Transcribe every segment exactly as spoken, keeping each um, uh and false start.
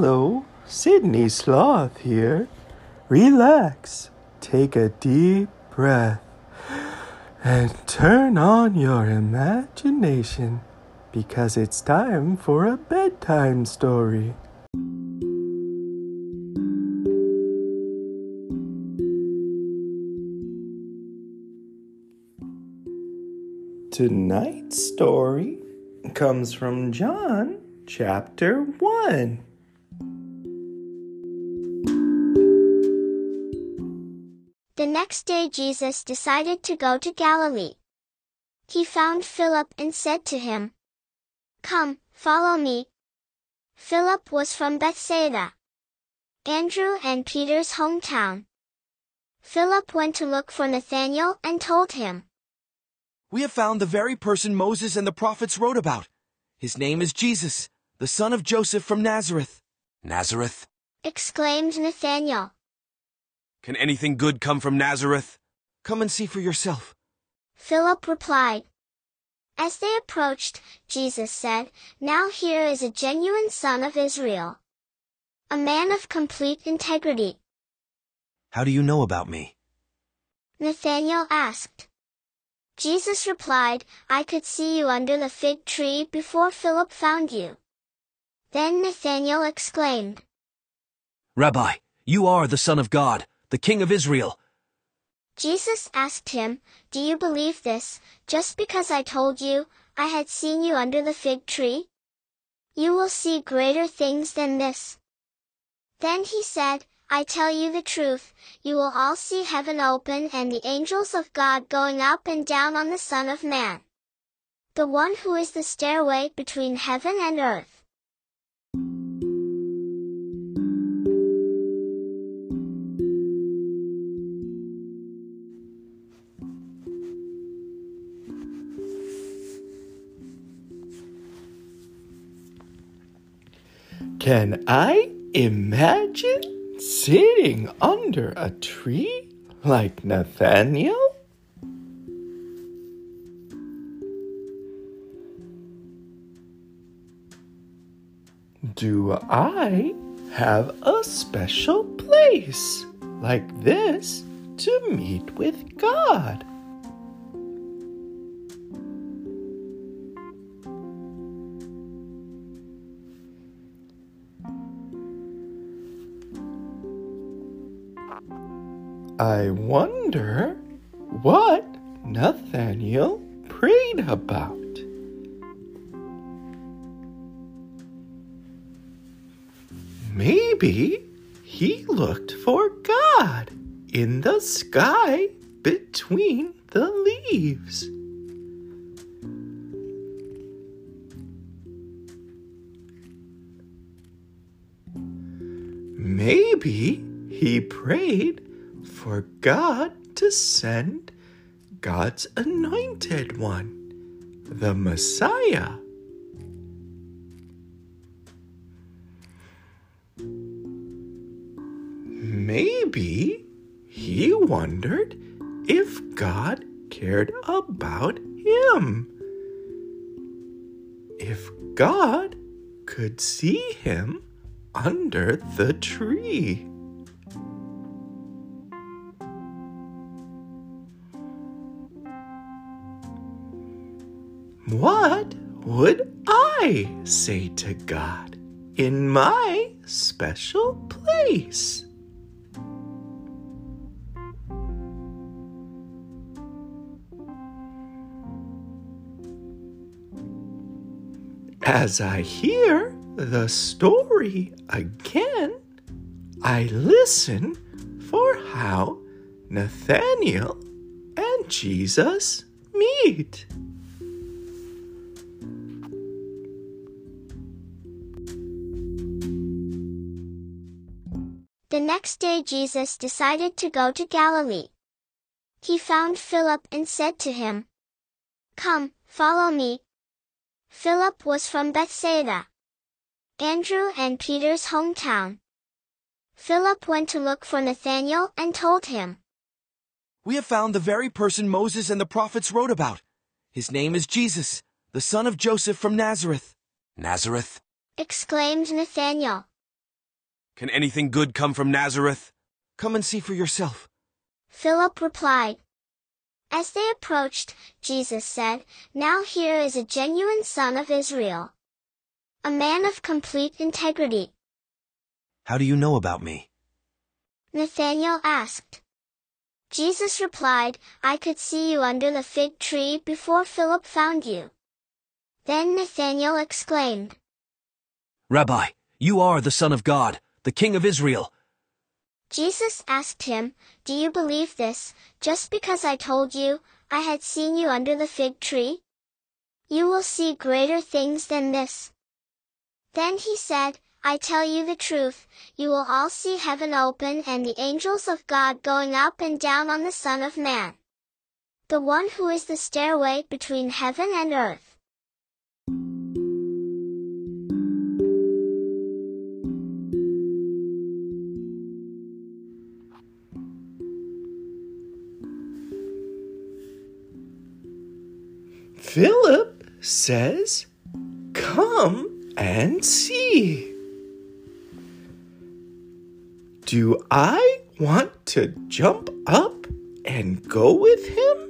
Hello, Sydney Sloth here. Relax, take a deep breath, and turn on your imagination because it's time for a bedtime story. Tonight's story comes from John chapter one. The next day Jesus decided to go to Galilee. He found Philip and said to him, "Come, follow me." Philip was from Bethsaida, Andrew and Peter's hometown. Philip went to look for Nathanael and told him, "We have found the very person Moses and the prophets wrote about. His name is Jesus, the son of Joseph from Nazareth." "Nazareth?" exclaimed Nathanael. "Can anything good come from Nazareth? Come and see for yourself," Philip replied. As they approached, Jesus said, "Now here is a genuine son of Israel, a man of complete integrity." "How do you know about me?" Nathanael asked. Jesus replied, "I could see you under the fig tree before Philip found you." Then Nathanael exclaimed, "Rabbi, you are the Son of God, the King of Israel." Jesus asked him, "Do you believe this, just because I told you, I had seen you under the fig tree? You will see greater things than this." Then he said, "I tell you the truth, you will all see heaven open and the angels of God going up and down on the Son of Man, the one who is the stairway between heaven and earth." Can I imagine sitting under a tree like Nathanael? Do I have a special place like this to meet with God? I wonder what Nathanael prayed about. Maybe he looked for God in the sky between the leaves. Maybe he prayed for God to send God's anointed one, the Messiah. Maybe he wondered if God cared about him, if God could see him under the tree. What would I say to God in my special place? As I hear the story again, I listen for how Nathanael and Jesus meet. The next day Jesus decided to go to Galilee. He found Philip and said to him, "Come, follow me." Philip was from Bethsaida, Andrew and Peter's hometown. Philip went to look for Nathanael and told him, "We have found the very person Moses and the prophets wrote about. His name is Jesus, the son of Joseph from Nazareth." "Nazareth?" exclaimed Nathanael. Can anything good come from Nazareth? Come and see for yourself. Philip replied. As they approached, Jesus said, Now here is a genuine son of Israel. A man of complete integrity. How do you know about me? Nathanael asked. Jesus replied, I could see you under the fig tree before Philip found you. Then Nathanael exclaimed, Rabbi, you are the Son of God, the King of Israel. Jesus asked him, Do you believe this, just because I told you, I had seen you under the fig tree? You will see greater things than this. Then he said, I tell you the truth, you will all see heaven open and the angels of God going up and down on the Son of Man. The one who is the stairway between heaven and earth. Philip says, Come and see. Do I want to jump up and go with him?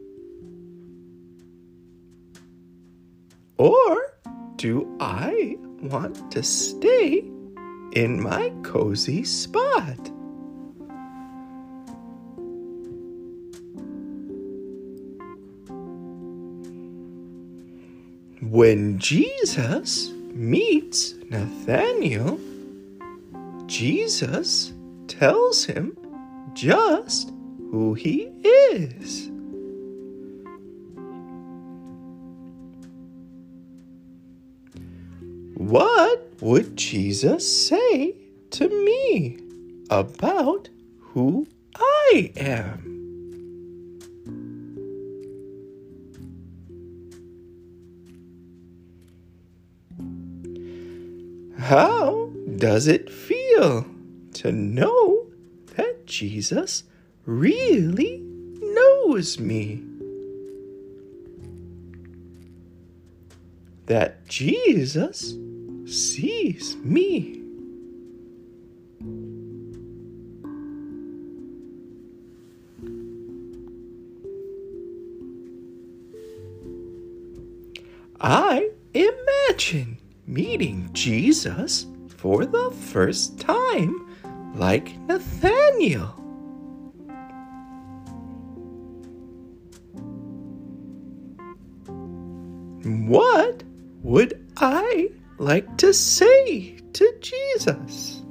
Or do I want to stay in my cozy spot? When Jesus meets Nathanael, Jesus tells him just who he is. What would Jesus say to me about who I am? How does it feel to know that Jesus really knows me? That Jesus sees me? I imagine meeting Jesus for the first time, like Nathanael. What would I like to say to Jesus?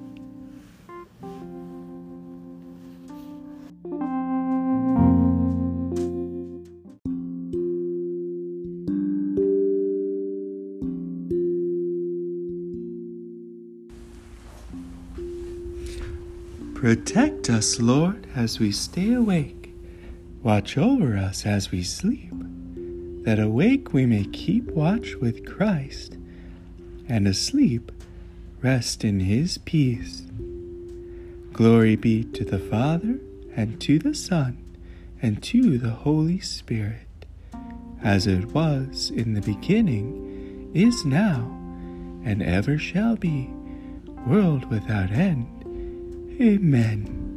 Protect us, Lord, as we stay awake. Watch over us as we sleep, that awake we may keep watch with Christ, and asleep rest in his peace. Glory be to the Father, and to the Son, and to the Holy Spirit, as it was in the beginning, is now, and ever shall be, world without end. Amen.